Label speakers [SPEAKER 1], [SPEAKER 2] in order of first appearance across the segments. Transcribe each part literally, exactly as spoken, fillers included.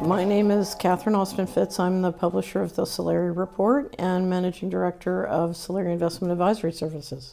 [SPEAKER 1] my name is Catherine Austin Fitz. I'm the publisher of the Solari Report and managing director of Solari Investment Advisory Services.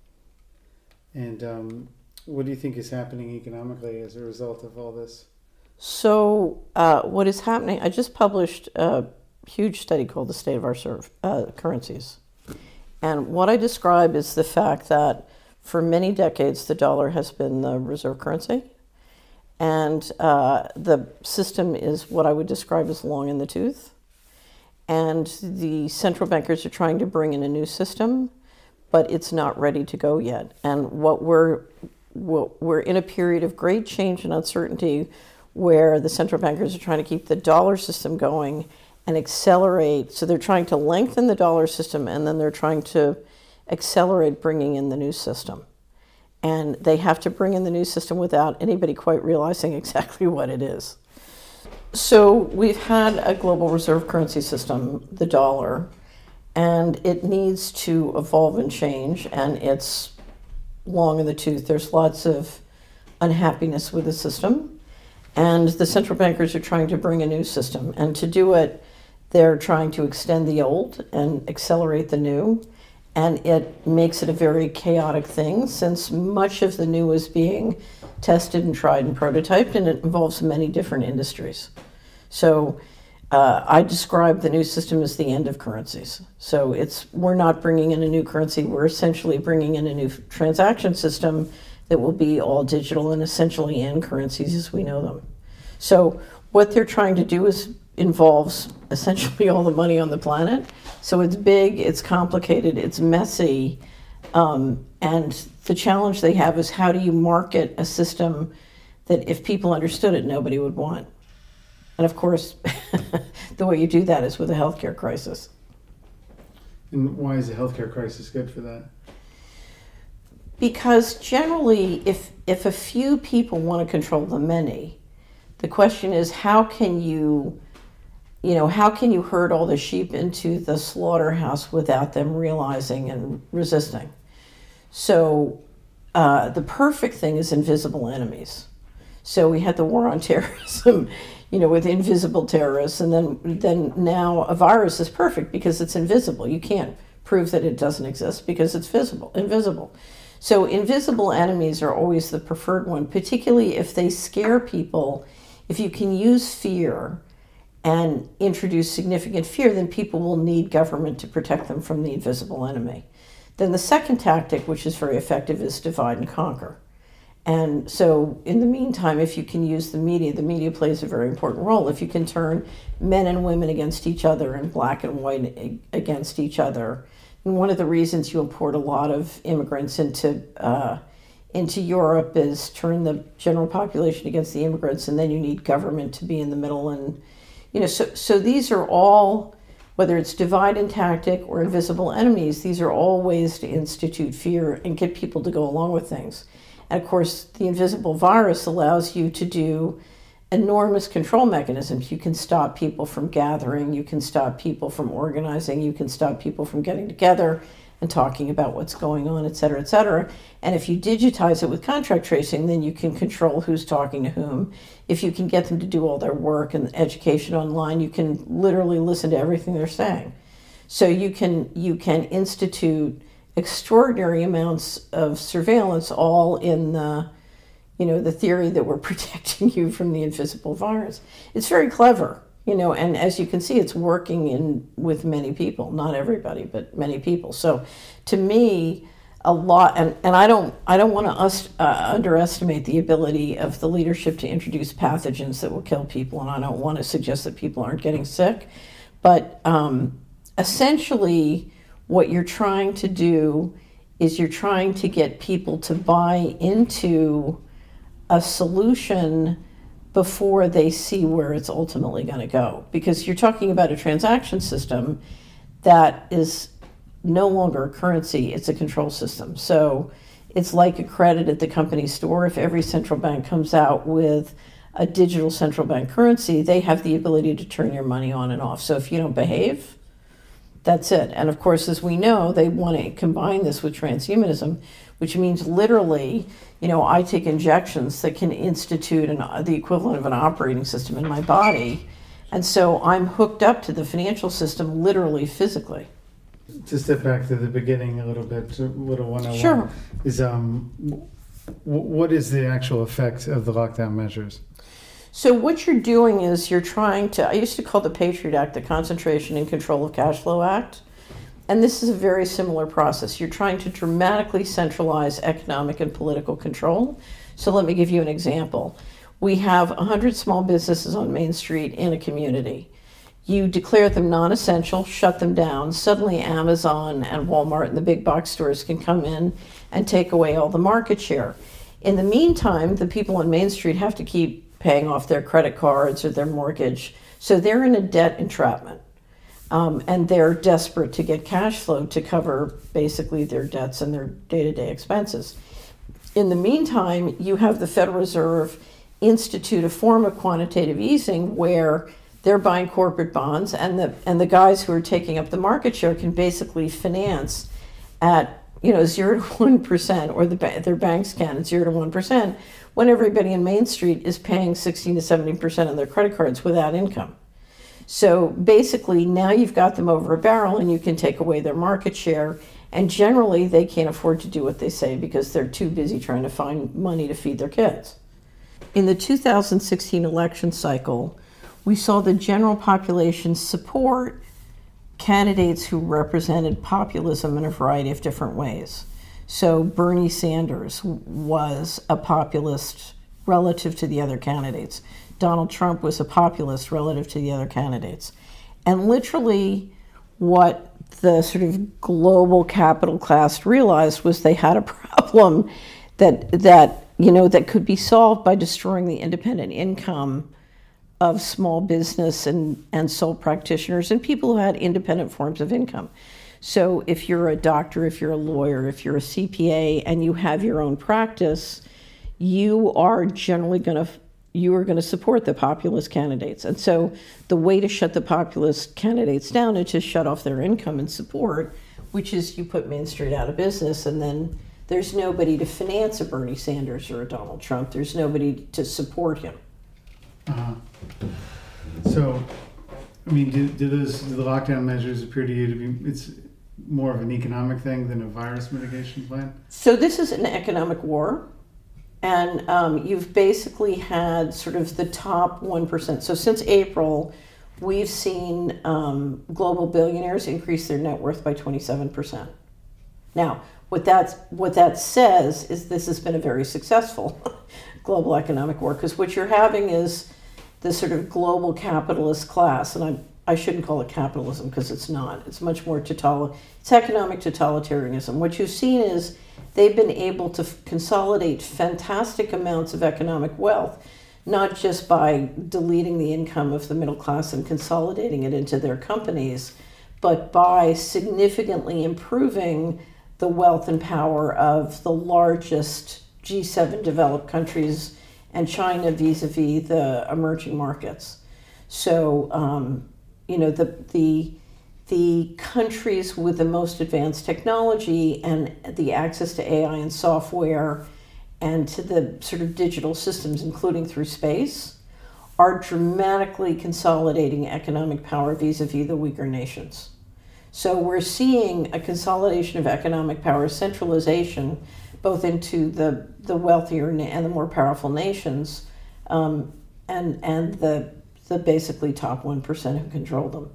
[SPEAKER 2] And um, what do you think is happening economically as a result of all this?
[SPEAKER 1] So uh, what is happening, I just published a huge study called The State of Our Serv- uh, Currencies. And what I describe is the fact that for many decades, the dollar has been the reserve currency. And uh, the system is what I would describe as long in the tooth. And the central bankers are trying to bring in a new system, but it's not ready to go yet. And what we're, what we're in a period of great change and uncertainty where the central bankers are trying to keep the dollar system going and accelerate. So they're trying to lengthen the dollar system, and then they're trying to accelerate bringing in the new system. And they have to bring in the new system without anybody quite realizing exactly what it is. So we've had a global reserve currency system, the dollar, and it needs to evolve and change, and it's long in the tooth. There's lots of unhappiness with the system, and the central bankers are trying to bring a new system. And to do it, they're trying to extend the old and accelerate the new. And it makes it a very chaotic thing, since much of the new is being tested and tried and prototyped, and it involves many different industries. So uh, I describe the new system as the end of currencies. So it's we're not bringing in a new currency, we're essentially bringing in a new transaction system that will be all digital and essentially end currencies as we know them. So what they're trying to do is involves essentially all the money on the planet. So it's big, it's complicated, it's messy, um, and the challenge they have is how do you market a system that if people understood it, nobody would want. And of course, the way you do that is with a healthcare crisis.
[SPEAKER 2] And why is a healthcare crisis good for that?
[SPEAKER 1] Because generally, if if a few people want to control the many, the question is how can you You know, how can you herd all the sheep into the slaughterhouse without them realizing and resisting? So uh, the perfect thing is invisible enemies. So we had the war on terrorism, you know, with invisible terrorists, and then then now a virus is perfect because it's invisible. You can't prove that it doesn't exist because it's visible, invisible. So invisible enemies are always the preferred one, particularly if they scare people. If you can use fear and introduce significant fear, then people will need government to protect them from the invisible enemy. Then the second tactic, which is very effective, is divide and conquer. And so in the meantime, if you can use the media, the media plays a very important role. If you can turn men and women against each other and black and white against each other. And one of the reasons you import a lot of immigrants into uh, into Europe is turn the general population against the immigrants, and then you need government to be in the middle. And You know, so, so these are all, whether it's divide and tactic or invisible enemies, these are all ways to institute fear and get people to go along with things. And of course, the invisible virus allows you to do enormous control mechanisms. You can stop people from gathering, you can stop people from organizing, you can stop people from getting together and talking about what's going on, et cetera, et cetera. And if you digitize it with contract tracing, then you can control who's talking to whom. If you can get them to do all their work and education online, you can literally listen to everything they're saying. So you can you can institute extraordinary amounts of surveillance, all in the, you know, the theory that we're protecting you from the invisible virus. It's very clever. You know, and as you can see, it's working in with many people, not everybody, but many people. So to me, a lot, and, and I don't I don't want to us, uh, underestimate the ability of the leadership to introduce pathogens that will kill people, and I don't want to suggest that people aren't getting sick. But um, essentially, what you're trying to do is you're trying to get people to buy into a solution before they see where it's ultimately going to go. Because you're talking about a transaction system that is no longer a currency, it's a control system. So it's like a credit at the company store. If every central bank comes out with a digital central bank currency, they have the ability to turn your money on and off. So if you don't behave, that's it. And of course, as we know, they want to combine this with transhumanism, which means literally, you know, I take injections that can institute an, the equivalent of an operating system in my body. And so I'm hooked up to the financial system literally, physically.
[SPEAKER 2] To step back to the beginning a little bit, a little one oh one.
[SPEAKER 1] Sure.
[SPEAKER 2] Is um, w- what is the actual effect of the lockdown measures?
[SPEAKER 1] So what you're doing is you're trying to, I used to call the Patriot Act the Concentration and Control of Cash Flow Act. And this is a very similar process. You're trying to dramatically centralize economic and political control. So let me give you an example. We have one hundred small businesses on Main Street in a community. You declare them non-essential, shut them down. Suddenly Amazon and Walmart and the big box stores can come in and take away all the market share. In the meantime, the people on Main Street have to keep paying off their credit cards or their mortgage. So they're in a debt entrapment. Um, and they're desperate to get cash flow to cover basically their debts and their day-to-day expenses. In the meantime, you have the Federal Reserve institute a form of quantitative easing where they're buying corporate bonds, and the and the guys who are taking up the market share can basically finance at you know zero to one percent, or the their banks can at zero to one percent, when everybody in Main Street is paying sixteen to seventeen percent on their credit cards without income. So basically, now you've got them over a barrel, and you can take away their market share. And generally, they can't afford to do what they say because they're too busy trying to find money to feed their kids. In the two thousand sixteen election cycle, we saw the general population support candidates who represented populism in a variety of different ways. So Bernie Sanders was a populist relative to the other candidates. Donald Trump was a populist relative to the other candidates. And literally what the sort of global capital class realized was they had a problem that, that you know, that could be solved by destroying the independent income of small business and, and sole practitioners and people who had independent forms of income. So if you're a doctor, if you're a lawyer, if you're a C P A, and you have your own practice, you are generally going to you are going to support the populist candidates. And so the way to shut the populist candidates down is to shut off their income and support, which is you put Main Street out of business, and then there's nobody to finance a Bernie Sanders or a Donald Trump. There's nobody to support him.
[SPEAKER 2] Uh-huh. So, I mean, do, do those do the lockdown measures appear to you to be, it's more of an economic thing than a virus mitigation plan?
[SPEAKER 1] So this is an economic war. And um, you've basically had sort of the top one percent. So since April, we've seen um, global billionaires increase their net worth by twenty-seven percent. Now, what, that's, what that says is this has been a very successful global economic war, because what you're having is the sort of global capitalist class, and I, I shouldn't call it capitalism because it's not. It's much more total, it's economic totalitarianism. What you've seen is they've been able to f- consolidate fantastic amounts of economic wealth, not just by deleting the income of the middle class and consolidating it into their companies, but by significantly improving the wealth and power of the largest G seven developed countries and China vis-a-vis the emerging markets. So, um, you know, the the the countries with the most advanced technology and the access to A I and software and to the sort of digital systems, including through space, are dramatically consolidating economic power vis-a-vis the weaker nations. So we're seeing a consolidation of economic power, centralization, both into the, the wealthier and the more powerful nations, um, and and the the basically top one percent who control them.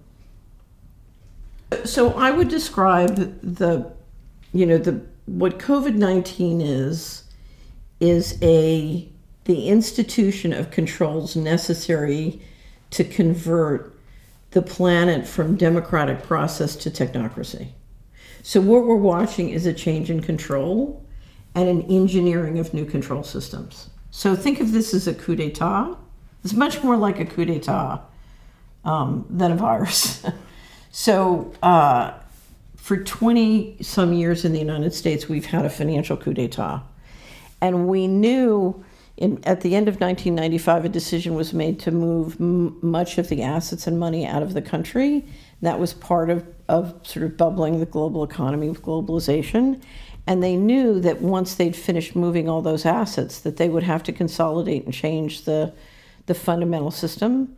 [SPEAKER 1] So I would describe the, you know, the what COVID nineteen is, is a the institution of controls necessary to convert the planet from democratic process to technocracy. So what we're watching is a change in control and an engineering of new control systems. So think of this as a coup d'etat. It's much more like a coup d'etat um, than a virus. So uh, for twenty some years in the United States, we've had a financial coup d'etat. And we knew in, at the end of nineteen ninety-five, a decision was made to move m- much of the assets and money out of the country. That was part of, of sort of bubbling the global economy with globalization. And they knew that once they'd finished moving all those assets, that they would have to consolidate and change the, the fundamental system.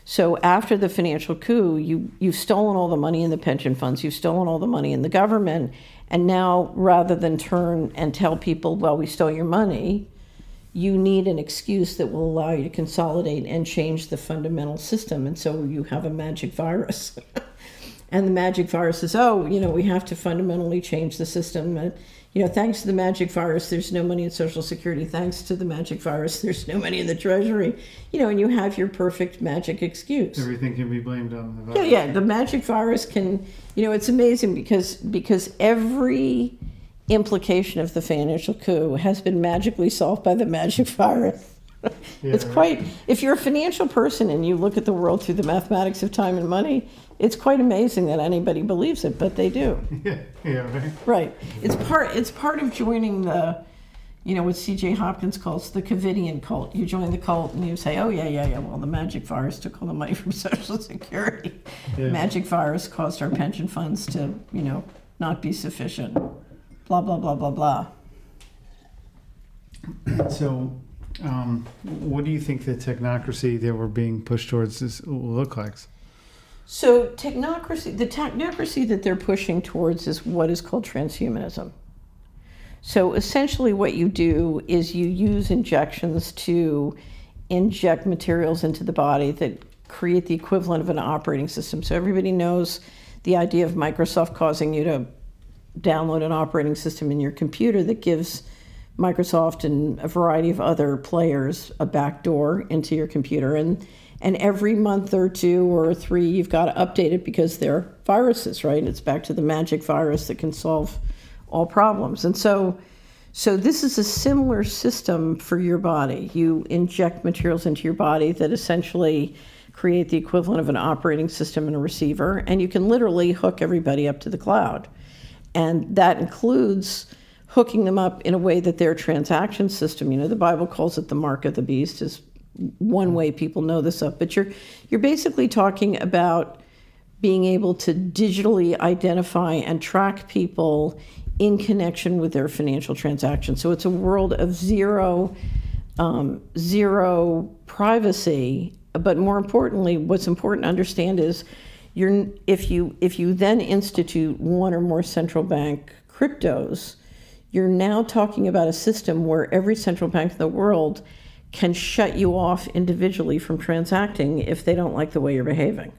[SPEAKER 1] So after the financial coup, you, you've stolen all the money in the pension funds, you've stolen all the money in the government, and now rather than turn and tell people, well, we stole your money, you need an excuse that will allow you to consolidate and change the fundamental system. And so you have a magic virus. And the magic virus says, oh, you know, we have to fundamentally change the system. And, you know, thanks to the magic virus, there's no money in Social Security. Thanks to the magic virus, there's no money in the Treasury. You know, and you have your perfect magic excuse.
[SPEAKER 2] Everything can be blamed on the virus.
[SPEAKER 1] Yeah, yeah. The magic virus can, you know, it's amazing because because every implication of the financial coup has been magically solved by the magic virus. Yeah, it's quite, if you're a financial person and you look at the world through the mathematics of time and money, it's quite amazing that anybody believes it, but they do.
[SPEAKER 2] Yeah, yeah, right.
[SPEAKER 1] Right. It's part, it's part of joining the, you know, what C J Hopkins calls the Covidian cult. You join the cult and you say, oh, yeah, yeah, yeah, well, the magic virus took all the money from Social Security. Yeah. Magic virus caused our pension funds to, you know, not be sufficient. Blah, blah, blah, blah, blah.
[SPEAKER 2] So, um, what do you think the technocracy that we're being pushed towards is, will look like?
[SPEAKER 1] So technocracy, the technocracy that they're pushing towards is what is called transhumanism. So essentially what you do is you use injections to inject materials into the body that create the equivalent of an operating system. So everybody knows the idea of Microsoft causing you to download an operating system in your computer that gives Microsoft and a variety of other players a backdoor into your computer. And and every month or two or three, you've got to update it because they're viruses, right? It's back to the magic virus that can solve all problems. And so, so this is a similar system for your body. You inject materials into your body that essentially create the equivalent of an operating system and a receiver, and you can literally hook everybody up to the cloud. And that includes hooking them up in a way that their transaction system, you know, the Bible calls it the mark of the beast, is one way people know this up. But you're you're basically talking about being able to digitally identify and track people in connection with their financial transactions. So it's a world of zero, um, zero privacy. But more importantly, what's important to understand is you're if you if you then institute one or more central bank cryptos, you're now talking about a system where every central bank in the world can shut you off individually from transacting if they don't like the way you're behaving.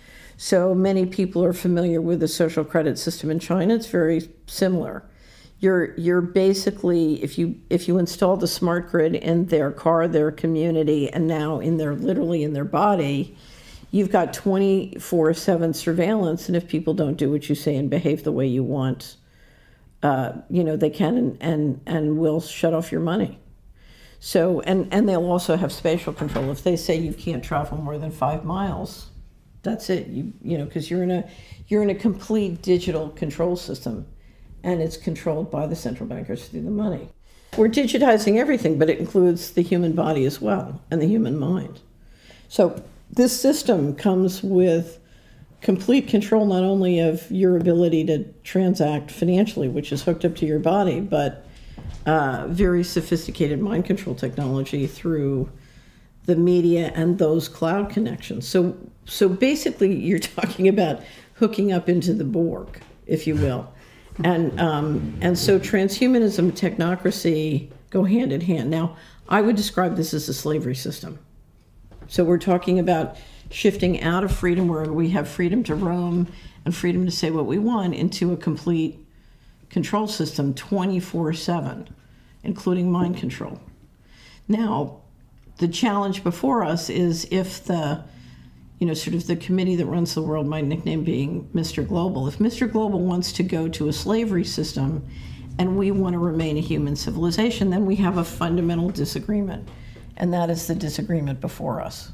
[SPEAKER 1] So many people are familiar with the social credit system in China. It's very similar. You're you're basically, if you if you install the smart grid in their car, their community, and now in their literally in their body, you've got twenty-four seven surveillance. And if people don't do what you say and behave the way you want, uh, you know, they can and, and and will shut off your money. So, and, and they'll also have spatial control. If they say you can't travel more than five miles, that's it. You you know, because you're in a you're in a complete digital control system, and it's controlled by the central bankers through the money. We're digitizing everything, but it includes the human body as well and the human mind. So this system comes with complete control not only of your ability to transact financially, which is hooked up to your body, but Uh, very sophisticated mind control technology through the media and those cloud connections. So, so basically, you're talking about hooking up into the Borg, if you will, and um, and so transhumanism and technocracy go hand in hand. Now, I would describe this as a slavery system. So we're talking about shifting out of freedom, where we have freedom to roam and freedom to say what we want, into a complete control system twenty-four seven, including mind control. Now, the challenge before us is if the, you know, sort of the committee that runs the world, my nickname being Mister Global, if Mister Global wants to go to a slavery system and we want to remain a human civilization, then we have a fundamental disagreement. And that is the disagreement before us.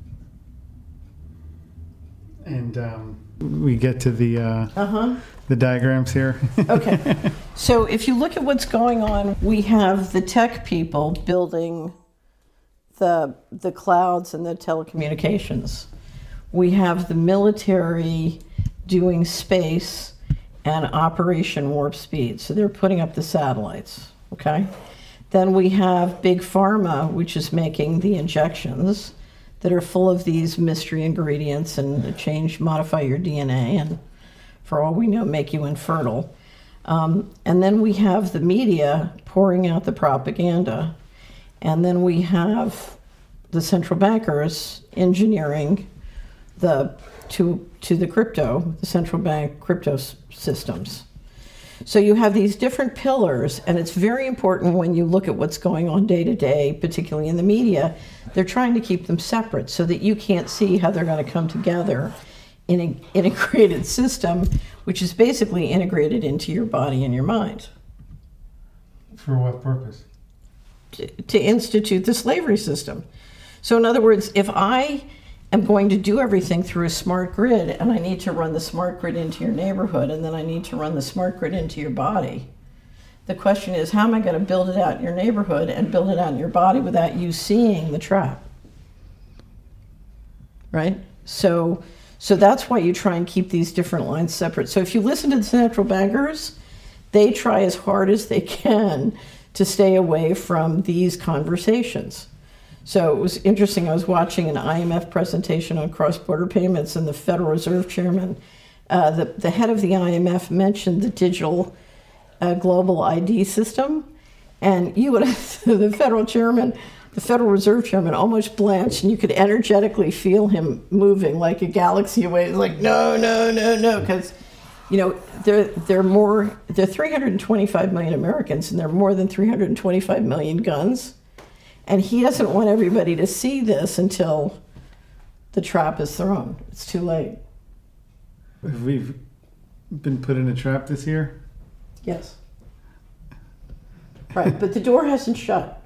[SPEAKER 2] And um, we get to the uh,
[SPEAKER 1] uh-huh.
[SPEAKER 2] the diagrams here.
[SPEAKER 1] Okay. So if you look at what's going on, we have the tech people building the the clouds and the telecommunications. We have the military doing space and Operation Warp Speed. So they're putting up the satellites, okay? Then we have Big Pharma, which is making the injections that are full of these mystery ingredients and change, modify your D N A, and for all we know, make you infertile. Um, and then we have the media pouring out the propaganda. And then we have the central bankers engineering the to to the crypto, the central bank crypto s- systems. So you have these different pillars, and it's very important when you look at what's going on day to day, particularly in the media. They're trying to keep them separate so that you can't see how they're going to come together in an integrated system, which is basically integrated into your body and your mind.
[SPEAKER 2] For what purpose?
[SPEAKER 1] To, to institute the slavery system. So in other words, if I am going to do everything through a smart grid, and I need to run the smart grid into your neighborhood, and then I need to run the smart grid into your body, the question is, how am I going to build it out in your neighborhood and build it out in your body without you seeing the trap? Right? So, so that's why you try and keep these different lines separate. So if you listen to the central bankers, they try as hard as they can to stay away from these conversations. So it was interesting. I was watching an I M F presentation on cross-border payments, and the Federal Reserve Chairman, uh, the, the head of the I M F, mentioned the digital uh, global I D system. And you would have, the Federal Chairman, the Federal Reserve Chairman almost blanched, and you could energetically feel him moving like a galaxy away. It's like, no, no, no, no, because you know, there there are more, there are three hundred twenty-five million Americans, and there are more than three hundred twenty-five million guns. And he doesn't want everybody to see this until the trap is thrown. It's too late.
[SPEAKER 2] Have we been put in a trap this year?
[SPEAKER 1] Yes. Right, but the door hasn't shut.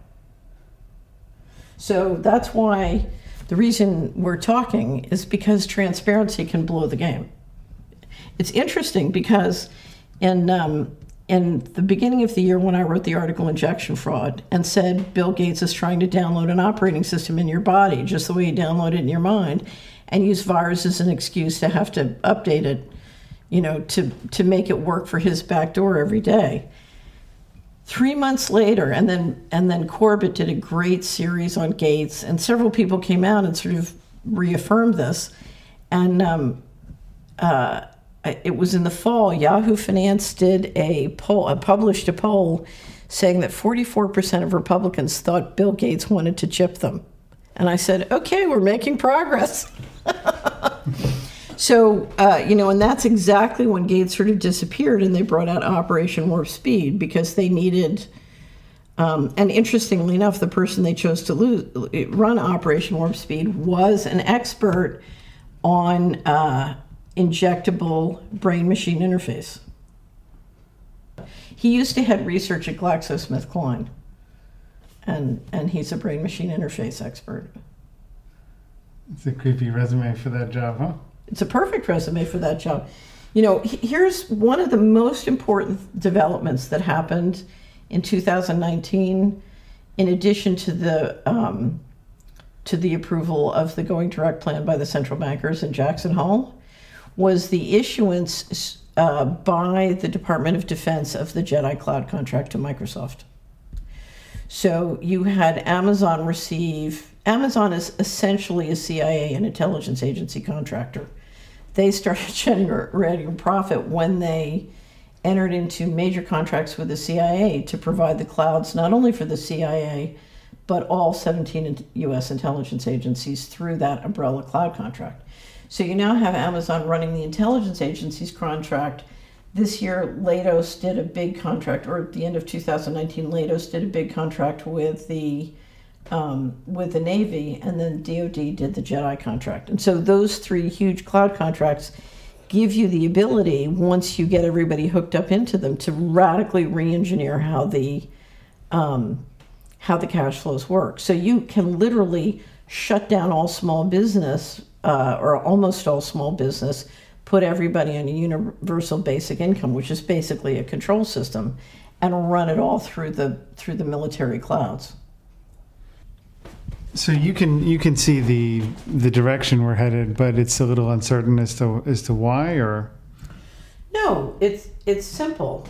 [SPEAKER 1] So that's why the reason we're talking is because transparency can blow the game. It's interesting because in um, in the beginning of the year, when I wrote the article Injection Fraud and said Bill Gates is trying to download an operating system in your body just the way you download it in your mind, and use virus as an excuse to have to update it, you know, to, to make it work for his back door every day. Three months later, and then and then Corbett did a great series on Gates, and several people came out and sort of reaffirmed this. And um, uh, it was in the fall, Yahoo Finance did a poll, uh, published a poll saying that forty-four percent of Republicans thought Bill Gates wanted to chip them. And I said, okay, we're making progress. So, uh, you know, and that's exactly when Gates sort of disappeared, and they brought out Operation Warp Speed because they needed, um, and interestingly enough, the person they chose to lose, run Operation Warp Speed was an expert on uh, injectable brain-machine interface. He used to head research at GlaxoSmithKline, and, and he's a brain-machine interface expert.
[SPEAKER 2] It's a creepy resume for that job, huh?
[SPEAKER 1] It's a perfect resume for that job. You know, here's one of the most important developments that happened in two thousand nineteen, in addition to the um, to the approval of the Going Direct plan by the central bankers in Jackson Hole, was the issuance uh, by the Department of Defense of the Jedi Cloud contract to Microsoft. So you had Amazon receive, Amazon is essentially a C I A, an intelligence agency contractor. They started generating profit when they entered into major contracts with the C I A to provide the clouds not only for the C I A, but all seventeen U S intelligence agencies through that umbrella cloud contract. So you now have Amazon running the intelligence agencies contract. This year, Leidos did a big contract, or at the end of two thousand nineteen, Leidos did a big contract with the um, with the Navy, and then D O D did the Jedi contract. And so those three huge cloud contracts give you the ability, once you get everybody hooked up into them, to radically re-engineer how the um, how the cash flows work. So you can literally shut down all small business, uh, or almost all small business, put everybody on a universal basic income, which is basically a control system, and run it all through the through the military clouds.
[SPEAKER 2] So you can you can see the the direction we're headed, but it's a little uncertain as to as to why, or
[SPEAKER 1] no, it's it's simple.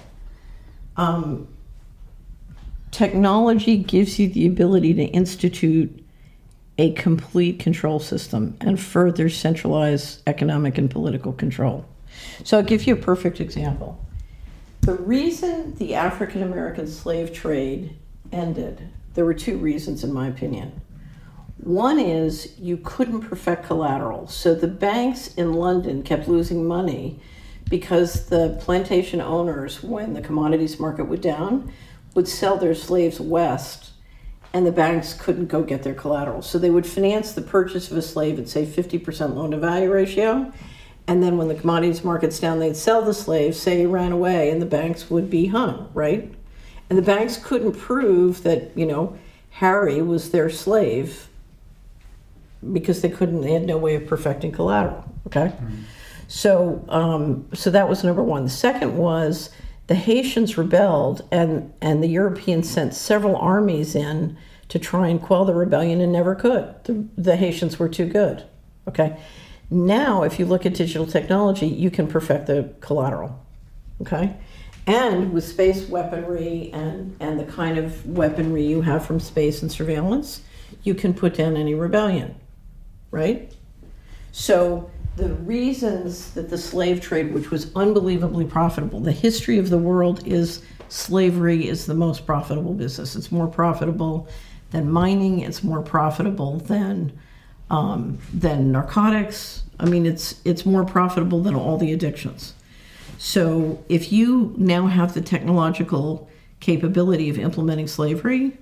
[SPEAKER 1] Um, technology gives you the ability to institute a complete control system and further centralize economic and political control. So I'll give you a perfect example. The reason the African American slave trade ended, there were two reasons in my opinion. One is you couldn't perfect collateral. So the banks in London kept losing money because the plantation owners, when the commodities market went down, would sell their slaves west, and the banks couldn't go get their collateral. So they would finance the purchase of a slave at, say, fifty percent loan-to-value ratio, and then when the commodities market's down, they'd sell the slave, say he ran away, and the banks would be hung, right? And the banks couldn't prove that, you know, Harry was their slave because they couldn't, they had no way of perfecting collateral, okay? Mm-hmm. So, um, so that was number one. The second was the Haitians rebelled, and, and the Europeans sent several armies in to try and quell the rebellion and never could. The, the Haitians were too good, okay? Now, if you look at digital technology, you can perfect the collateral, okay? And with space weaponry and, and the kind of weaponry you have from space and surveillance, you can put down any rebellion, right? So the reasons that the slave trade, which was unbelievably profitable, the history of the world is slavery is the most profitable business. It's more profitable than mining. It's more profitable than um, than narcotics. I mean, it's it's more profitable than all the addictions. So if you now have the technological capability of implementing slavery,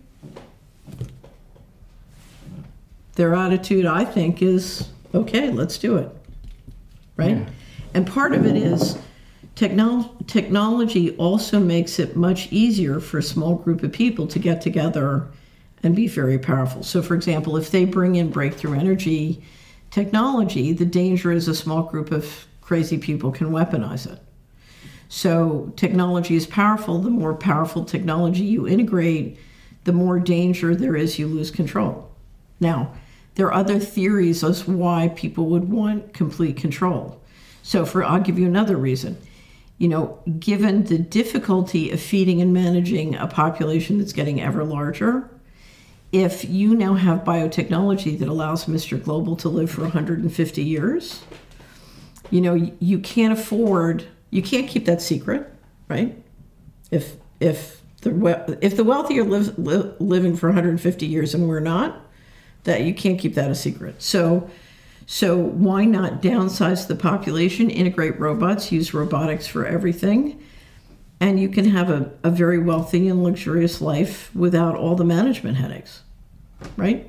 [SPEAKER 1] their attitude, I think, is, okay, let's do it, right? Yeah. And part of it is technol- technology also makes it much easier for a small group of people to get together and be very powerful. So, for example, if they bring in breakthrough energy technology, the danger is a small group of crazy people can weaponize it. So technology is powerful. The more powerful technology you integrate, the more danger there is you lose control. Now, there are other theories as to why people would want complete control. So for, I'll give you another reason. You know, given the difficulty of feeding and managing a population that's getting ever larger, if you now have biotechnology that allows Mister Global to live for one hundred fifty years, you know, you can't afford, you can't keep that secret, right? If if the if the wealthy are live, li- living for one hundred fifty years and we're not, that you can't keep that a secret. So, so why not downsize the population, integrate robots, use robotics for everything, and you can have a, a very wealthy and luxurious life without all the management headaches, right?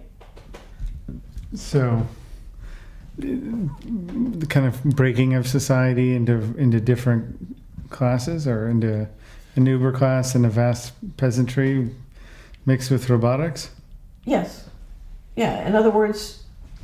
[SPEAKER 2] So, the kind of breaking of society into into different classes, or into an Uber class and a vast peasantry mixed with robotics?
[SPEAKER 1] Yes. Yeah, in other words,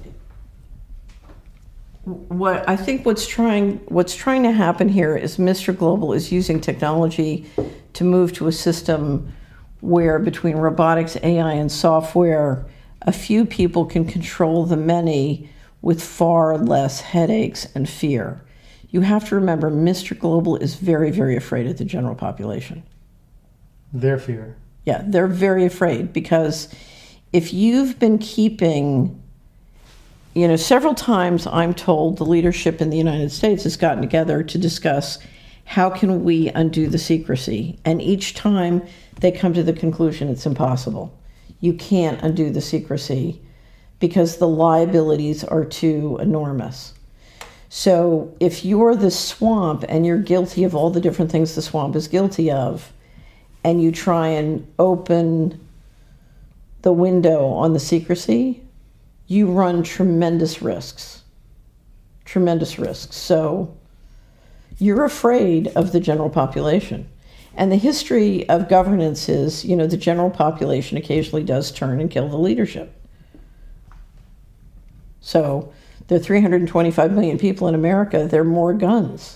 [SPEAKER 1] what I think what's trying what's trying to happen here is Mister Global is using technology to move to a system where between robotics, A I, and software, a few people can control the many with far less headaches and fear. You have to remember, Mister Global is very, very afraid of the general population.
[SPEAKER 2] Their fear.
[SPEAKER 1] Yeah, they're very afraid because if you've been keeping, you know, several times I'm told the leadership in the United States has gotten together to discuss how can we undo the secrecy. And each time they come to the conclusion it's impossible. You can't undo the secrecy because the liabilities are too enormous. So if you're the swamp and you're guilty of all the different things the swamp is guilty of, and you try and open the window on the secrecy, you run tremendous risks. Tremendous risks. So you're afraid of the general population. And the history of governance is, you know, the general population occasionally does turn and kill the leadership. So there are three hundred twenty-five million people in America, there are more guns.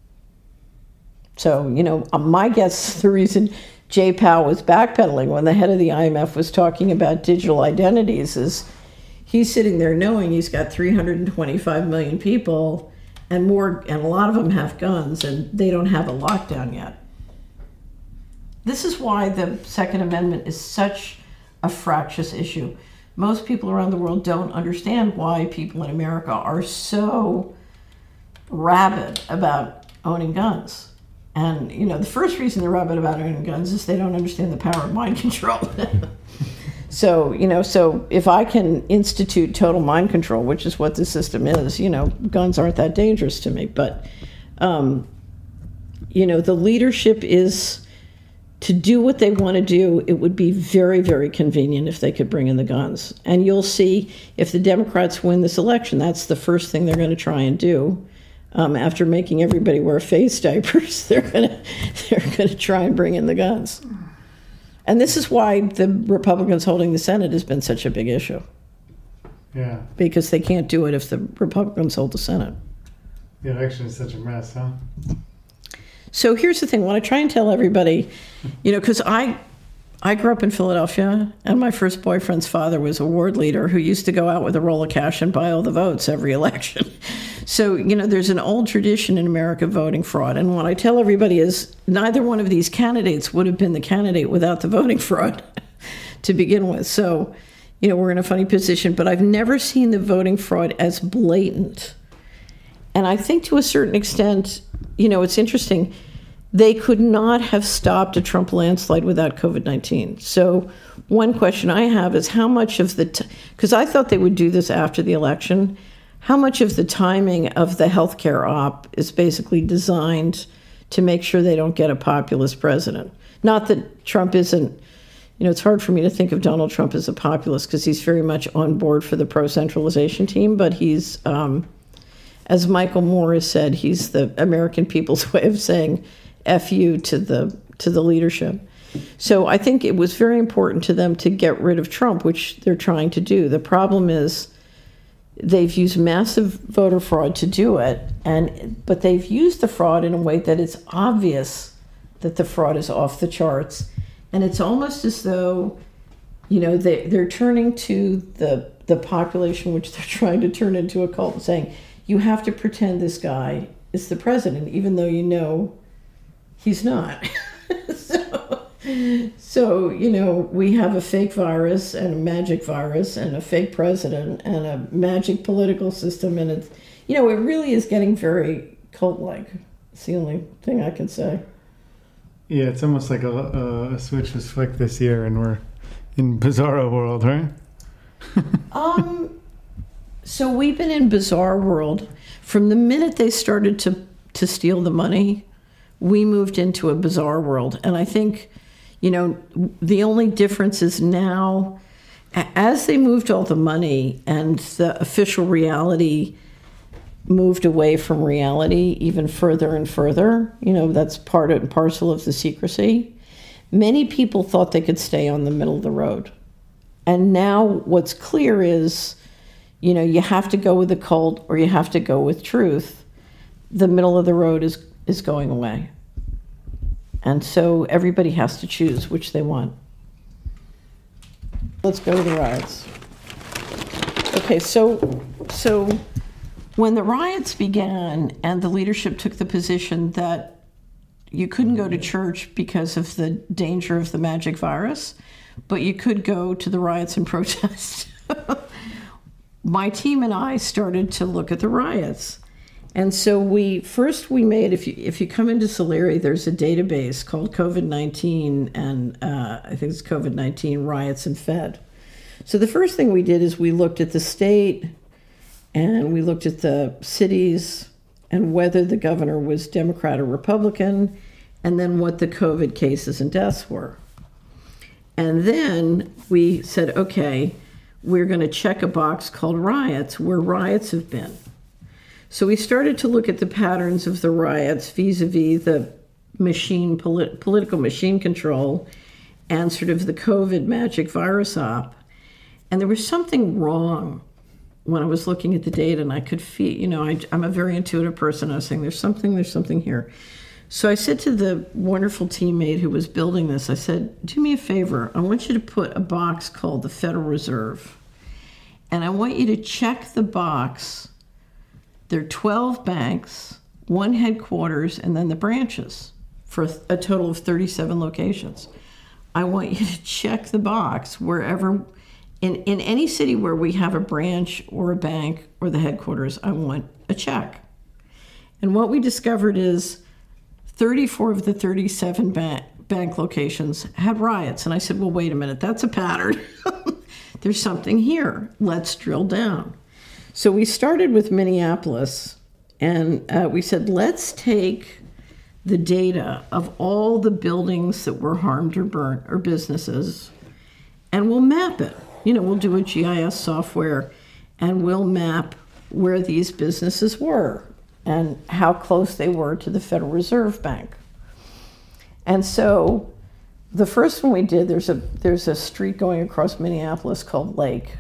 [SPEAKER 1] So, you know, my guess is the reason Jay Powell was backpedaling when the head of the I M F was talking about digital identities is he's sitting there knowing he's got three hundred twenty-five million people and more, and a lot of them have guns and they don't have a lockdown yet. This is why the Second Amendment is such a fractious issue. most people around the world don't understand why people in America are so rabid about owning guns. And, you know, the first reason they're rabid about owning guns is they don't understand the power of mind control. So, you know, so if I can institute total mind control, which is what the system is, you know, guns aren't that dangerous to me. But, um, you know, the leadership is to do what they want to do. It would be very, very convenient if they could bring in the guns. And you'll see if the Democrats win this election, that's the first thing they're going to try and do. Um, after making everybody wear face diapers, they're going to they're going to try and bring in the guns. And this is why the Republicans holding the Senate has been such a big issue.
[SPEAKER 2] Yeah.
[SPEAKER 1] Because they can't do it if the Republicans hold the Senate.
[SPEAKER 2] The election is such a mess, huh?
[SPEAKER 1] So here's the thing. When I try and tell everybody, you know, because I, I grew up in Philadelphia, and my first boyfriend's father was a ward leader who used to go out with a roll of cash and buy all the votes every election. So, you know, there's an old tradition in America voting fraud. And what I tell everybody is neither one of these candidates would have been the candidate without the voting fraud to begin with. So, you know, we're in a funny position, but I've never seen the voting fraud as blatant. And I think to a certain extent, you know, it's interesting. They could not have stopped a Trump landslide without COVID nineteen. So one question I have is how much of the, because I thought they would do this after the election, how much of the timing of the healthcare op is basically designed to make sure they don't get a populist president? Not that Trump isn't, you know, it's hard for me to think of Donald Trump as a populist because he's very much on board for the pro-centralization team, but he's, um, as Michael Moore has said, he's the American people's way of saying F you to the to the leadership. So I think it was very important to them to get rid of Trump, which they're trying to do. The problem is they've used massive voter fraud to do it, and but they've used the fraud in a way that it's obvious that the fraud is off the charts. And it's almost as though, you know, they, they're turning to the the population, which they're trying to turn into a cult, and saying, you have to pretend this guy is the president, even though you know he's not. so, so, you know, we have a fake virus and a magic virus and a fake president and a magic political system. And it's, you know, it really is getting very cult-like. It's the only thing I can say.
[SPEAKER 2] Yeah, it's almost like a, a switch was flicked this year and we're in bizarro world, right?
[SPEAKER 1] um, so we've been in bizarre world. From the minute they started to, to steal the money, we moved into a bizarre world. And I think, you know, the only difference is now, as they moved all the money and the official reality moved away from reality even further and further, you know, that's part and parcel of the secrecy, many people thought they could stay on the middle of the road. And now what's clear is, you know, you have to go with the cult or you have to go with truth. The middle of the road is is going away. And so everybody has to choose which they want. Let's go to the riots. Okay, so so when the riots began and the leadership took the position that you couldn't go to church because of the danger of the magic virus, but you could go to the riots and protest. My team and I started to look at the riots. And so we first we made, if you if you come into Solari, there's a database called COVID nineteen and uh, I think it's COVID nineteen riots and Fed. So the first thing we did is we looked at the state and we looked at the cities and whether the governor was Democrat or Republican, and then what the COVID cases and deaths were. And then we said, okay, we're going to check a box called riots, where riots have been. So we started to look at the patterns of the riots vis-a-vis the machine, polit- political machine control and sort of the COVID magic virus op. And there was something wrong when I was looking at the data, and I could feel, you know, I, I'm a very intuitive person. I was saying, there's something, there's something here. So I said to the wonderful teammate who was building this, I said, do me a favor. I want you to put a box called the Federal Reserve. And I want you to check the box. There are twelve banks, one headquarters, and then the branches for a total of thirty-seven locations. I want you to check the box wherever In, in any city where we have a branch or a bank or the headquarters, I want a check. And what we discovered is thirty-four of the thirty-seven bank, bank locations had riots. And I said, well, wait a minute, that's a pattern. There's something here. Let's drill down. So we started with Minneapolis, and uh, we said, let's take the data of all the buildings that were harmed or burnt or businesses, and we'll map it. You know, we'll do a G I S software, and we'll map where these businesses were and how close they were to the Federal Reserve Bank. And so the first one we did, there's a there's a street going across Minneapolis called Lake.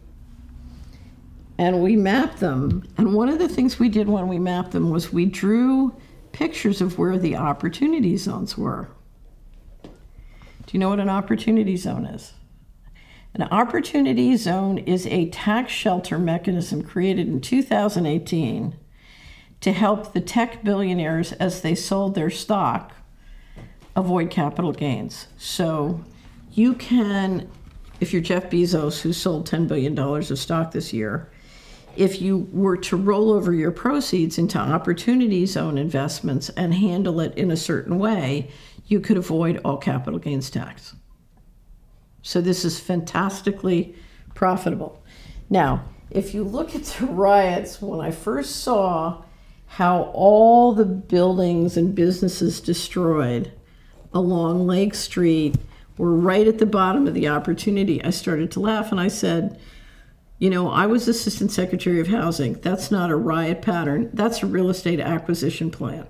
[SPEAKER 1] And we mapped them. And one of the things we did when we mapped them was we drew pictures of where the opportunity zones were. Do you know what an opportunity zone is? An opportunity zone is a tax shelter mechanism created in two thousand eighteen to help the tech billionaires, as they sold their stock, avoid capital gains. So you can, if you're Jeff Bezos, who sold ten billion dollars of stock this year, if you were to roll over your proceeds into opportunity zone investments and handle it in a certain way, you could avoid all capital gains tax. So this is fantastically profitable. Now, if you look at the riots, when I first saw how all the buildings and businesses destroyed along Lake Street were right at the bottom of the opportunity, I started to laugh, and I said, you know, I was Assistant Secretary of Housing. That's not a riot pattern. That's a real estate acquisition plan.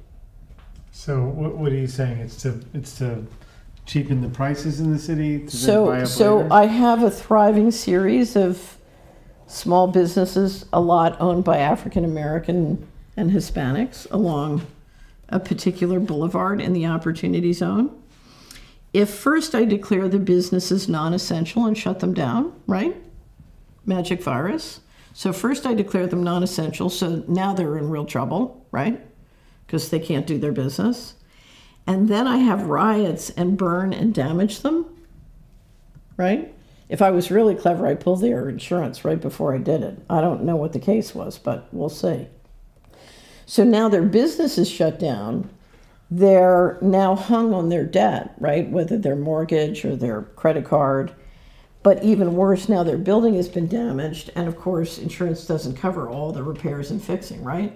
[SPEAKER 2] So what, what are you saying? It's to it's to cheapen the prices in the city? To
[SPEAKER 1] So,
[SPEAKER 2] then buy up
[SPEAKER 1] so
[SPEAKER 2] later?
[SPEAKER 1] I have a thriving series of small businesses, a lot owned by African American and Hispanics along a particular boulevard in the Opportunity Zone. If first I declare the businesses non-essential and shut them down, right? Magic virus. So first I declare them non-essential, so now they're in real trouble, right? Because they can't do their business. And then I have riots and burn and damage them, right? If I was really clever, I'd pull their insurance right before I did it. I don't know what the case was, but we'll see. So now their business is shut down. They're now hung on their debt, right? Whether their mortgage or their credit card. But even worse, now their building has been damaged. And of course, insurance doesn't cover all the repairs and fixing, right?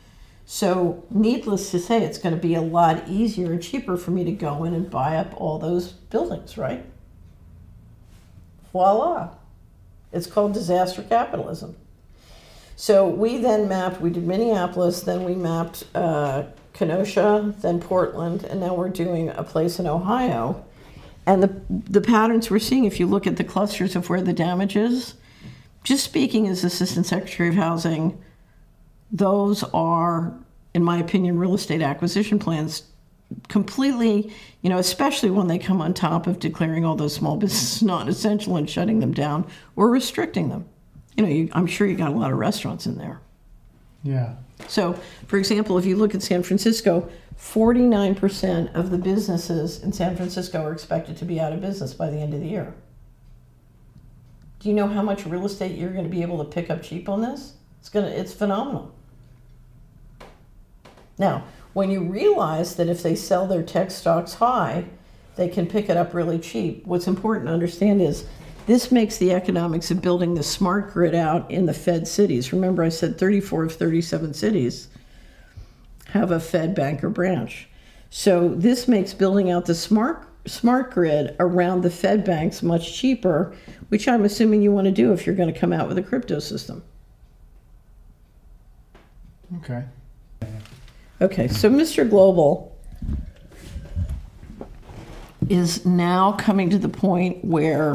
[SPEAKER 1] So needless to say, it's going to be a lot easier and cheaper for me to go in and buy up all those buildings, right? Voila. It's called disaster capitalism. So we then mapped, we did Minneapolis, then we mapped uh, Kenosha, then Portland, and now we're doing a place in Ohio. And the, the patterns we're seeing, if you look at the clusters of where the damage is, just speaking as Assistant Secretary of Housing, those are, in my opinion, real estate acquisition plans completely, you know, especially when they come on top of declaring all those small businesses non-essential and shutting them down or restricting them. You know, you, I'm sure you got a lot of restaurants in there.
[SPEAKER 2] Yeah.
[SPEAKER 1] So, for example, if you look at San Francisco, forty-nine percent of the businesses in San Francisco are expected to be out of business by the end of the year. Do you know how much real estate you're going to be able to pick up cheap on this? It's gonna, it's phenomenal. Now, when you realize that if they sell their tech stocks high, they can pick it up really cheap, what's important to understand is this makes the economics of building the smart grid out in the Fed cities. Remember, I said thirty-four of thirty-seven cities have a Fed bank or branch. So this makes building out the smart smart grid around the Fed banks much cheaper, which I'm assuming you want to do if you're going to come out with a crypto system.
[SPEAKER 2] Okay.
[SPEAKER 1] Okay, so Mister Global is now coming to the point where...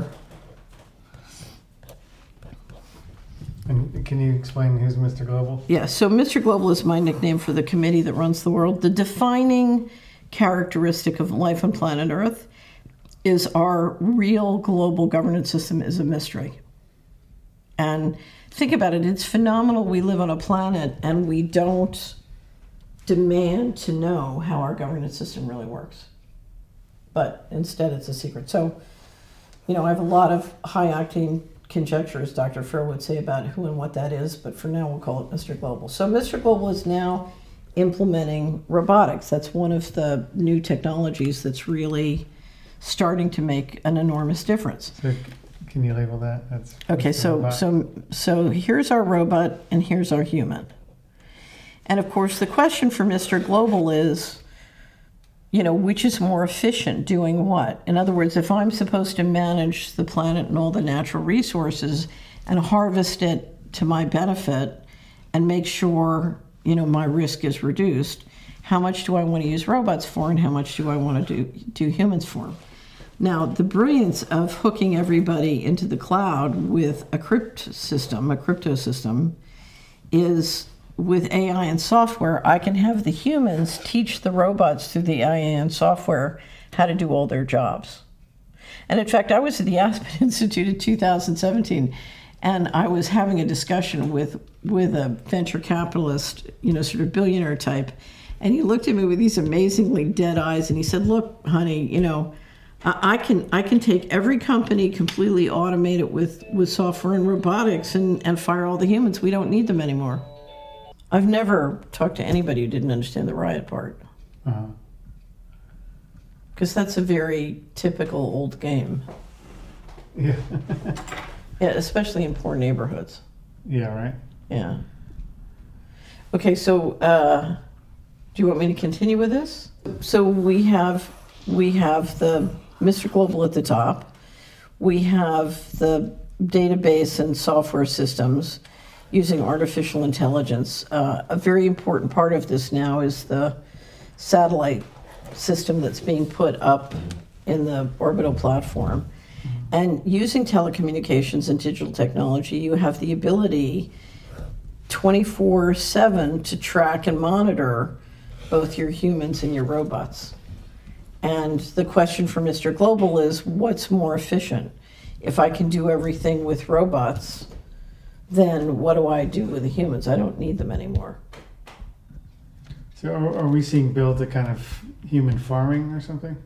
[SPEAKER 2] And can you explain who's Mister Global?
[SPEAKER 1] Yeah, so Mister Global is my nickname for the committee that runs the world. The defining characteristic of life on planet Earth is our real global governance system is a mystery. And think about it, it's phenomenal we live on a planet and we don't demand to know how our governance system really works. But instead it's a secret. So you know, I have a lot of high octane conjecture, as Doctor Fair would say, about who and what that is, but for now we'll call it Mister Global. So Mister Global is now implementing robotics. That's one of the new technologies that's really starting to make an enormous difference.
[SPEAKER 2] So can you label that? That's
[SPEAKER 1] okay. So
[SPEAKER 2] robot.
[SPEAKER 1] so so here's our robot and here's our human. And of course, the question for Mister Global is, you know, which is more efficient doing what? In other words, if I'm supposed to manage the planet and all the natural resources and harvest it to my benefit and make sure, you know, my risk is reduced, how much do I want to use robots for and how much do I want to do, do humans for? Now, the brilliance of hooking everybody into the cloud with a crypt system, a crypto system, is with A I and software, I can have the humans teach the robots through the A I and software how to do all their jobs. And in fact, I was at the Aspen Institute in two thousand seventeen, and I was having a discussion with, with a venture capitalist, you know, sort of billionaire type, and he looked at me with these amazingly dead eyes, and he said, look, honey, you know, I can I can take every company, completely automate it with, with software and robotics and, and fire all the humans. We don't need them anymore. I've never talked to anybody who didn't understand the riot part.
[SPEAKER 2] Uh-huh.
[SPEAKER 1] Because that's a very typical old game.
[SPEAKER 2] Yeah.
[SPEAKER 1] Yeah, especially in poor neighborhoods.
[SPEAKER 2] Yeah, right.
[SPEAKER 1] Yeah. Okay, so uh, do you want me to continue with this? So we have we have the Mister Global at the top. We have the database and software systems using artificial intelligence. Uh, a very important part of this now is the satellite system that's being put up in the orbital platform. And using telecommunications and digital technology, you have the ability twenty-four seven to track and monitor both your humans and your robots. And the question for Mister Global is, what's more efficient? If I can do everything with robots, then what do I do with the humans? I don't need them anymore.
[SPEAKER 2] So are, are we seeing build a kind of human farming or something?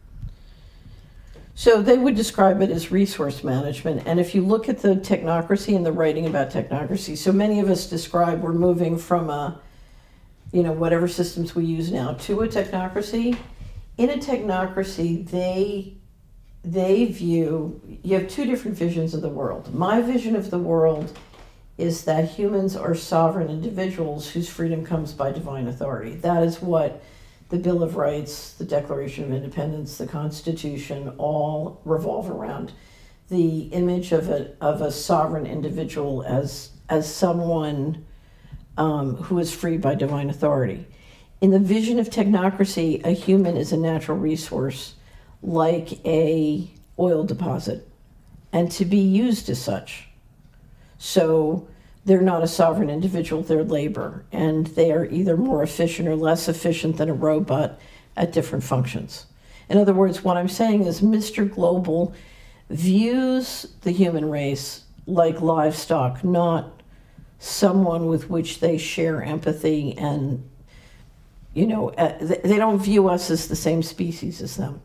[SPEAKER 1] So they would describe it as resource management. And if you look at the technocracy and the writing about technocracy, so many of us describe we're moving from a, you know, whatever systems we use now to a technocracy. In a technocracy, they they view, you have two different visions of the world. My vision of the world is that humans are sovereign individuals whose freedom comes by divine authority. That is what the Bill of Rights, the Declaration of Independence, the Constitution, all revolve around. The image of a of a sovereign individual as as someone um, who is free by divine authority. In the vision of technocracy, a human is a natural resource, like a oil deposit, and to be used as such. So they're not a sovereign individual, they're labor, and they are either more efficient or less efficient than a robot at different functions. In other words, what I'm saying is Mister Global views the human race like livestock, not someone with which they share empathy and, you know, uh, they don't view us as the same species as them.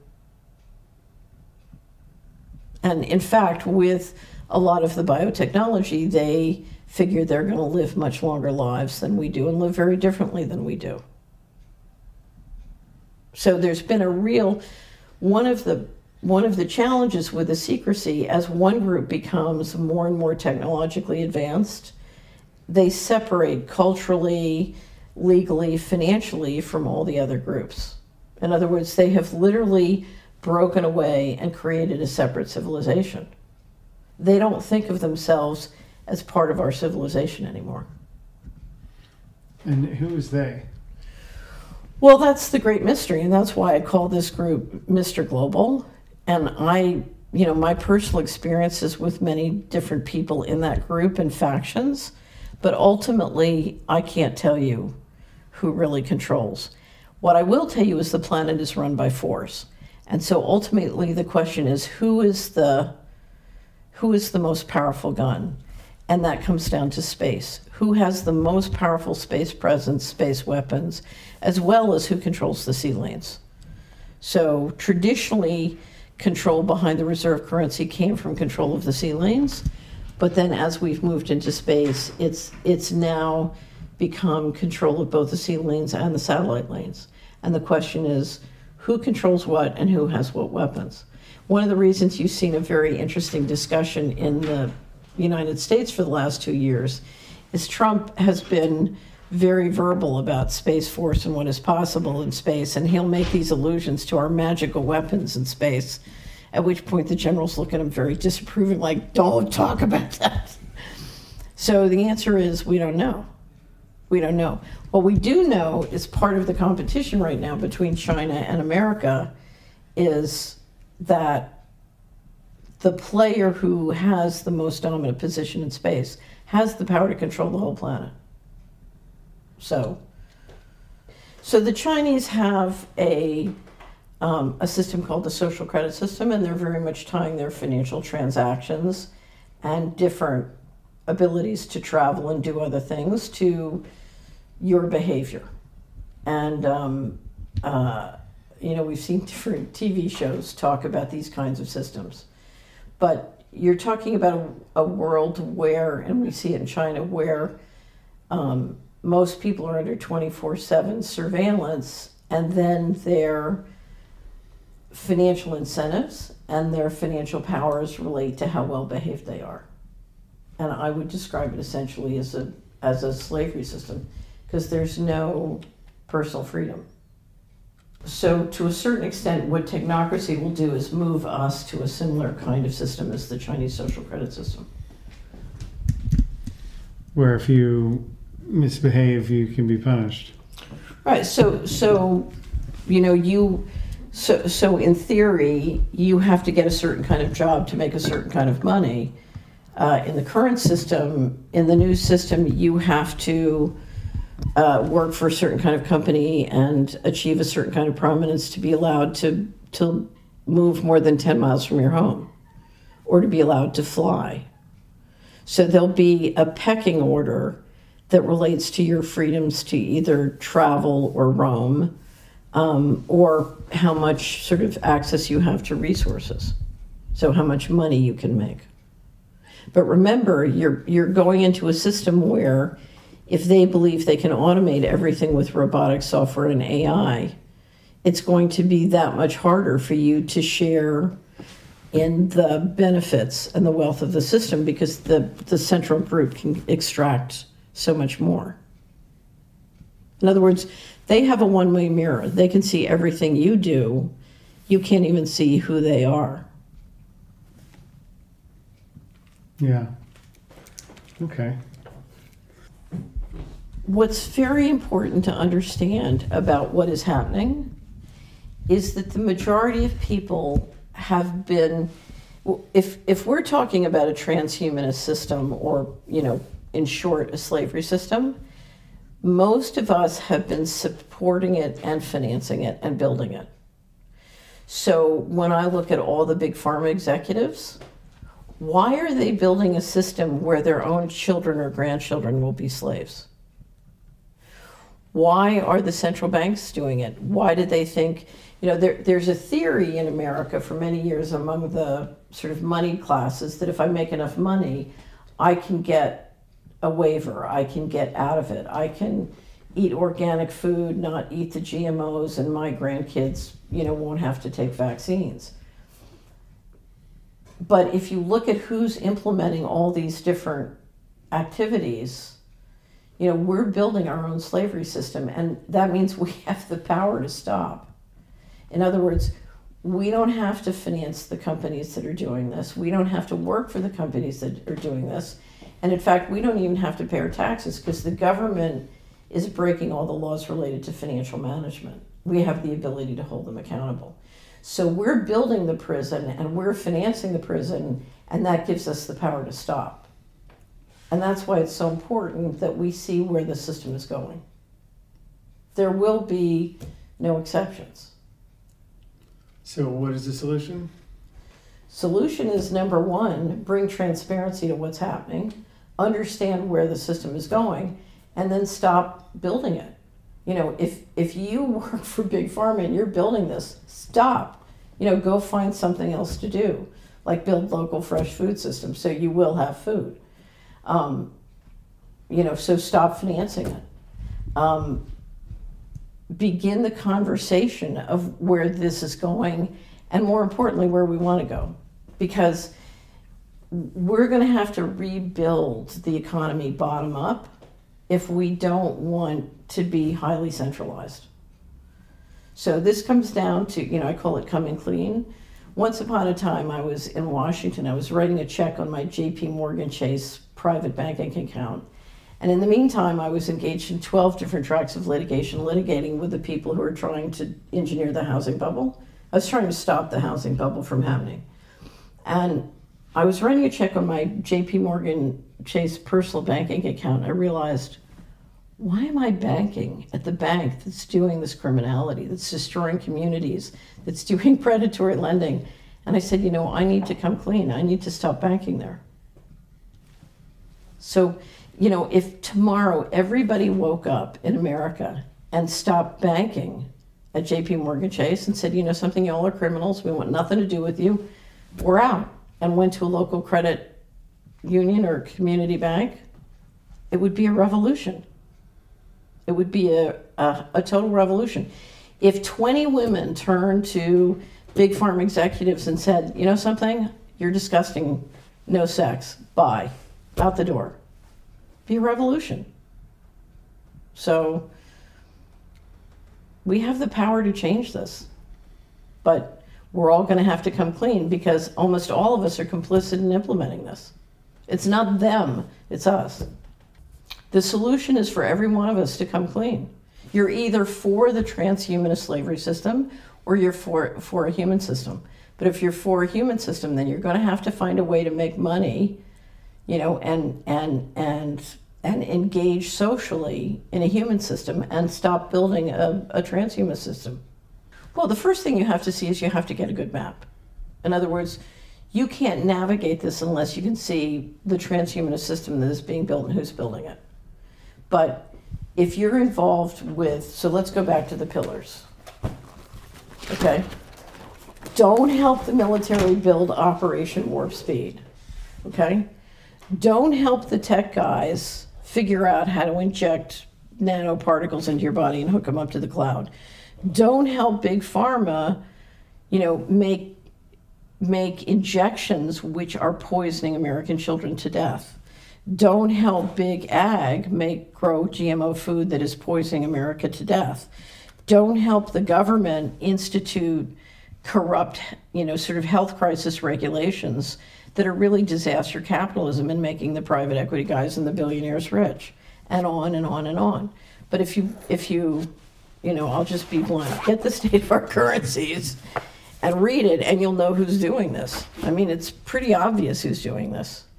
[SPEAKER 1] And in fact, with a lot of the biotechnology, they figure they're going to live much longer lives than we do and live very differently than we do. So there's been a real, one of the one of the challenges with the secrecy, as one group becomes more and more technologically advanced, they separate culturally, legally, financially from all the other groups. In other words, they have literally broken away and created a separate civilization. They don't think of themselves as part of our civilization anymore.
[SPEAKER 2] And who is they?
[SPEAKER 1] Well, that's the great mystery, and that's why I call this group Mister Global. And I, you know, my personal experiences with many different people in that group and factions, but ultimately, I can't tell you who really controls. What I will tell you is the planet is run by force. And so ultimately, the question is, who is the who is the most powerful gun? And that comes down to space. Who has the most powerful space presence, space weapons, as well as who controls the sea lanes? So traditionally, control behind the reserve currency came from control of the sea lanes. But then as we've moved into space, it's it's now become control of both the sea lanes and the satellite lanes. And the question is, who controls what and who has what weapons? One of the reasons you've seen a very interesting discussion in the United States for the last two years is Trump has been very verbal about Space Force and what is possible in space, and he'll make these allusions to our magical weapons in space, at which point the generals look at him very disapproving, like, don't talk about that. So the answer is we don't know. We don't know. What we do know is part of the competition right now between China and America is that the player who has the most dominant position in space has the power to control the whole planet. So, so the Chinese have a um, a system called the social credit system, and they're very much tying their financial transactions and different abilities to travel and do other things to your behavior. And um, uh, you know, we've seen different T V shows talk about these kinds of systems, but you're talking about a, a world where, and we see it in China, where um, most people are under twenty-four seven surveillance, and then their financial incentives and their financial powers relate to how well behaved they are. And I would describe it essentially as a as a slavery system, because there's no personal freedom. So to a certain extent, what technocracy will do is move us to a similar kind of system as the Chinese social credit system.
[SPEAKER 2] Where if you misbehave, you can be punished.
[SPEAKER 1] Right. So, so, you know, you, so, so in theory, you have to get a certain kind of job to make a certain kind of money. Uh, in the current system, in the new system, you have to uh, work for a certain kind of company and achieve a certain kind of prominence to be allowed to to move more than ten miles from your home, or to be allowed to fly. So there'll be a pecking order that relates to your freedoms to either travel or roam, um, or how much sort of access you have to resources. So how much money you can make. But remember, you're you're going into a system where if they believe they can automate everything with robotic software and A I, it's going to be that much harder for you to share in the benefits and the wealth of the system, because the, the central group can extract so much more. In other words, they have a one-way mirror. They can see everything you do. You can't even see who they are.
[SPEAKER 2] Yeah. Okay.
[SPEAKER 1] What's very important to understand about what is happening is that the majority of people have been, if if we're talking about a transhumanist system, or, you know, in short, a slavery system, most of us have been supporting it and financing it and building it. So when I look at all the big pharma executives, why are they building a system where their own children or grandchildren will be slaves? Why are the central banks doing it? Why did they think, you know, there, there's a theory in America for many years among the sort of money classes that if I make enough money, I can get a waiver, I can get out of it, I can eat organic food, not eat the G M Os, and my grandkids, you know, won't have to take vaccines. But if you look at who's implementing all these different activities, you know, we're building our own slavery system, and that means we have the power to stop. In other words, we don't have to finance the companies that are doing this. We don't have to work for the companies that are doing this. And in fact, we don't even have to pay our taxes, because the government is breaking all the laws related to financial management. We have the ability to hold them accountable. So we're building the prison and we're financing the prison, and that gives us the power to stop. And that's why it's so important that we see where the system is going. There will be no exceptions.
[SPEAKER 2] So what is the solution?
[SPEAKER 1] Solution is, number one, bring transparency to what's happening, understand where the system is going, and then stop building it. You know, if if you work for Big Pharma and you're building this, stop. You know, go find something else to do, like build local fresh food systems so you will have food. Um, you know, so stop financing it. Um, begin the conversation of where this is going, and more importantly, where we want to go. Because we're going to have to rebuild the economy bottom up if we don't want to be highly centralized. So this comes down to, you know, I call it coming clean. Once upon a time, I was in Washington. I was writing a check on my J P Morgan Chase private banking account. And in the meantime, I was engaged in twelve different tracks of litigation, litigating with the people who were trying to engineer the housing bubble. I was trying to stop the housing bubble from happening. And I was writing a check on my J P Morgan Chase personal banking account. I realized, why am I banking at the bank that's doing this criminality, that's destroying communities, that's doing predatory lending? And I said, you know, I need to come clean. I need to stop banking there. So, you know, if tomorrow everybody woke up in America and stopped banking at J P Morgan Chase and said, you know something, y'all are criminals, we want nothing to do with you, we're out, and went to a local credit union or community bank, it would be a revolution. It would be a, a, a total revolution. If twenty women turned to big farm executives and said, you know something, you're disgusting, no sex, bye, out the door, be a revolution. So we have the power to change this, but we're all going to have to come clean because almost all of us are complicit in implementing this. It's not them, it's us. The solution is for every one of us to come clean. You're either for the transhumanist slavery system or you're for, for a human system. But if you're for a human system, then you're going to have to find a way to make money, you know, and and and and engage socially in a human system and stop building a, a transhuman system. Well, the first thing you have to see is you have to get a good map. In other words, you can't navigate this unless you can see the transhumanist system that is being built and who's building it. But if you're involved with, so let's go back to the pillars, okay? Don't help the military build Operation Warp Speed, okay? Don't help the tech guys figure out how to inject nanoparticles into your body and hook them up to the cloud. Don't help Big Pharma, you know, make, make injections which are poisoning American children to death. Don't help Big Ag make grow G M O food that is poisoning America to death. Don't help the government institute corrupt, you know, sort of health crisis regulations that are really disaster capitalism and making the private equity guys and the billionaires rich, and on and on and on. But if you, if you, you know, I'll just be blunt, get the state of our currencies and read it and you'll know who's doing this. I mean, it's pretty obvious who's doing this.